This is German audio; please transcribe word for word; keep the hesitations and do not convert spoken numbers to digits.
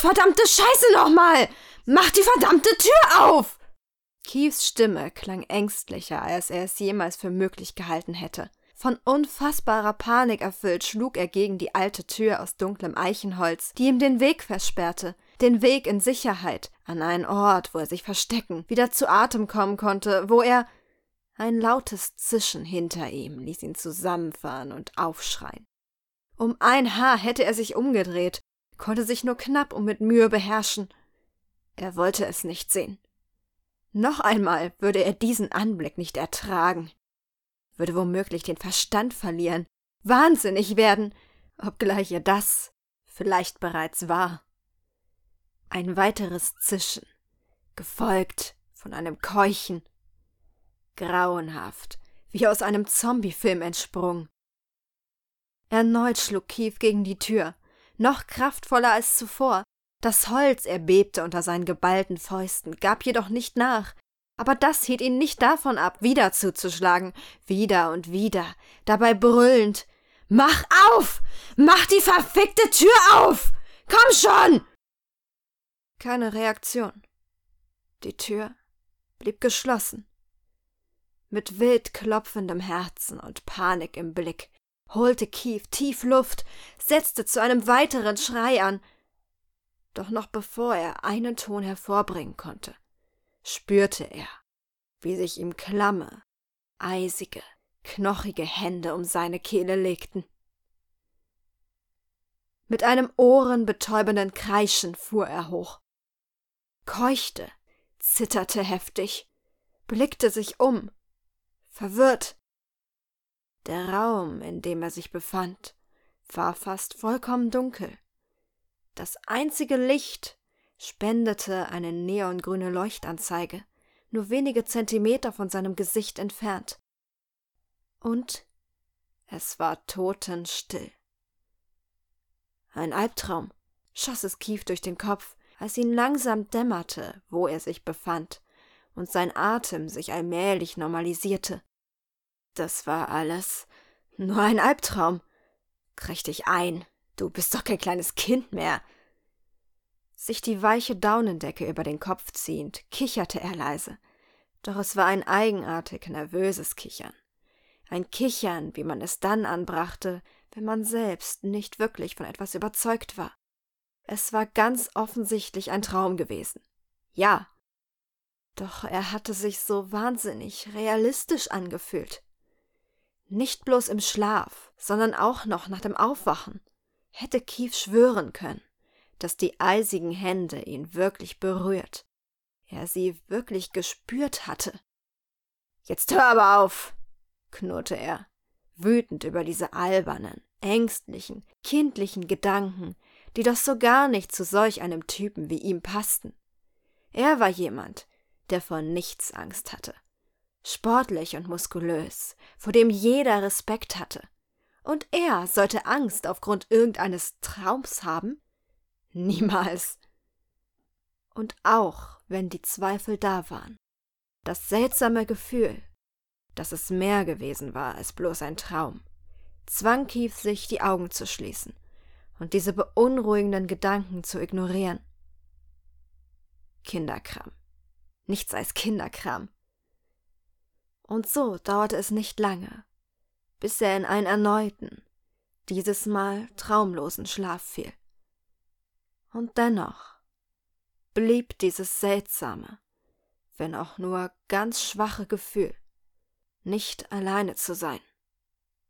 verdammte Scheiße nochmal! Mach die verdammte Tür auf! Keiths Stimme klang ängstlicher, als er es jemals für möglich gehalten hätte. Von unfassbarer Panik erfüllt schlug er gegen die alte Tür aus dunklem Eichenholz, die ihm den Weg versperrte, den Weg in Sicherheit, an einen Ort, wo er sich verstecken, wieder zu Atem kommen konnte, wo er... Ein lautes Zischen hinter ihm ließ ihn zusammenfahren und aufschreien. Um ein Haar hätte er sich umgedreht, konnte sich nur knapp und mit Mühe beherrschen. Er wollte es nicht sehen. Noch einmal würde er diesen Anblick nicht ertragen, würde womöglich den Verstand verlieren, wahnsinnig werden, obgleich er das vielleicht bereits war. Ein weiteres Zischen, gefolgt von einem Keuchen. Grauenhaft, wie aus einem Zombiefilm entsprungen. Erneut schlug Keith gegen die Tür, noch kraftvoller als zuvor. Das Holz erbebte unter seinen geballten Fäusten, gab jedoch nicht nach. Aber das hielt ihn nicht davon ab, wieder zuzuschlagen, wieder und wieder, dabei brüllend: »Mach auf! Mach die verfickte Tür auf! Komm schon!« Keine Reaktion. Die Tür blieb geschlossen. Mit wild klopfendem Herzen und Panik im Blick holte Keith tief Luft, setzte zu einem weiteren Schrei an. Doch noch bevor er einen Ton hervorbringen konnte, spürte er, wie sich ihm klamme, eisige, knochige Hände um seine Kehle legten. Mit einem ohrenbetäubenden Kreischen fuhr er hoch, keuchte, zitterte heftig, blickte sich um, verwirrt. Der Raum, in dem er sich befand, war fast vollkommen dunkel. Das einzige Licht spendete eine neongrüne Leuchtanzeige, nur wenige Zentimeter von seinem Gesicht entfernt. Und es war totenstill. Ein Albtraum, schoss es Keith durch den Kopf, als ihn langsam dämmerte, wo er sich befand, und sein Atem sich allmählich normalisierte. Das war alles nur ein Albtraum. Kriech dich ein, du bist doch kein kleines Kind mehr. Sich die weiche Daunendecke über den Kopf ziehend, kicherte er leise, doch es war ein eigenartig nervöses Kichern. Ein Kichern, wie man es dann anbrachte, wenn man selbst nicht wirklich von etwas überzeugt war. Es war ganz offensichtlich ein Traum gewesen. Ja. Doch er hatte sich so wahnsinnig realistisch angefühlt. Nicht bloß im Schlaf, sondern auch noch nach dem Aufwachen hätte Keith schwören können, dass die eisigen Hände ihn wirklich berührt, er sie wirklich gespürt hatte. »Jetzt hör aber auf«, knurrte er, wütend über diese albernen, ängstlichen, kindlichen Gedanken, die doch so gar nicht zu solch einem Typen wie ihm passten. Er war jemand, der vor nichts Angst hatte. Sportlich und muskulös, vor dem jeder Respekt hatte. Und er sollte Angst aufgrund irgendeines Traums haben? Niemals. Und auch wenn die Zweifel da waren, das seltsame Gefühl, dass es mehr gewesen war als bloß ein Traum, zwang Keith sich, die Augen zu schließen und diese beunruhigenden Gedanken zu ignorieren. Kinderkram. Nichts als Kinderkram. Und so dauerte es nicht lange, bis er in einen erneuten, dieses Mal traumlosen Schlaf fiel. Und dennoch blieb dieses seltsame, wenn auch nur ganz schwache Gefühl, nicht alleine zu sein.